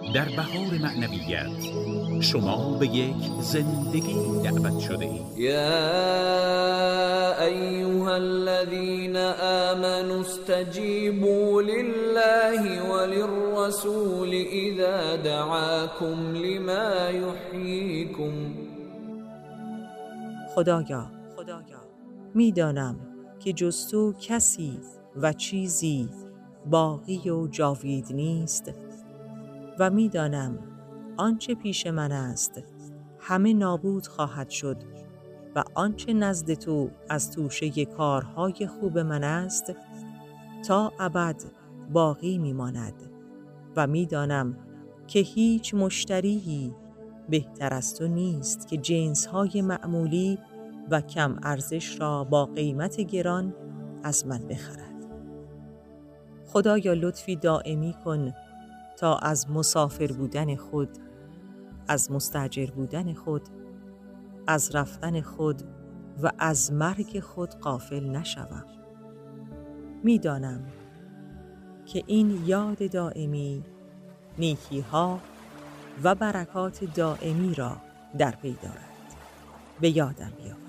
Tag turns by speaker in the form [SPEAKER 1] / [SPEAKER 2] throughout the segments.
[SPEAKER 1] در بهار معنویت شما به یک زندگی دعوت شده اید.
[SPEAKER 2] یا ایها الذین آمنوا استجیبوا لله وللرسول اذا دعاکم لما یحییکم.
[SPEAKER 3] خدایا میدانم که جز تو کسی و چیزی باقی و جاوید نیست و میدانم آنچه پیش من است همه نابود خواهد شد و آنچه نزد تو از توشه کارهای خوب من است تا ابد باقی میماند و میدانم که هیچ مشتریی بهتر از تو نیست که جنسهای معمولی و کم ارزش را با قیمت گران از من بخرد. خدایا لطفی دائمی کن تا از مسافر بودن خود، از مستأجر بودن خود، از رفتن خود و از مرگ خود غافل نشوم. میدانم که این یاد دائمی نیکی‌ها و برکات دائمی را در پی دارد. به یادم بیاور.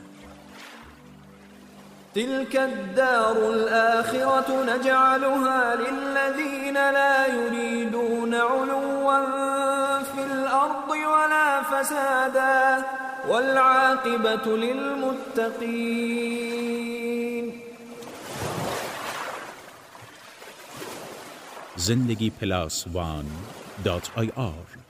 [SPEAKER 2] تلك الدار الآخرة نجعلها للذين لا يريدون علوا في الأرض ولا فسادا والعاقبة للمتقين.
[SPEAKER 1] زندگی+1.ir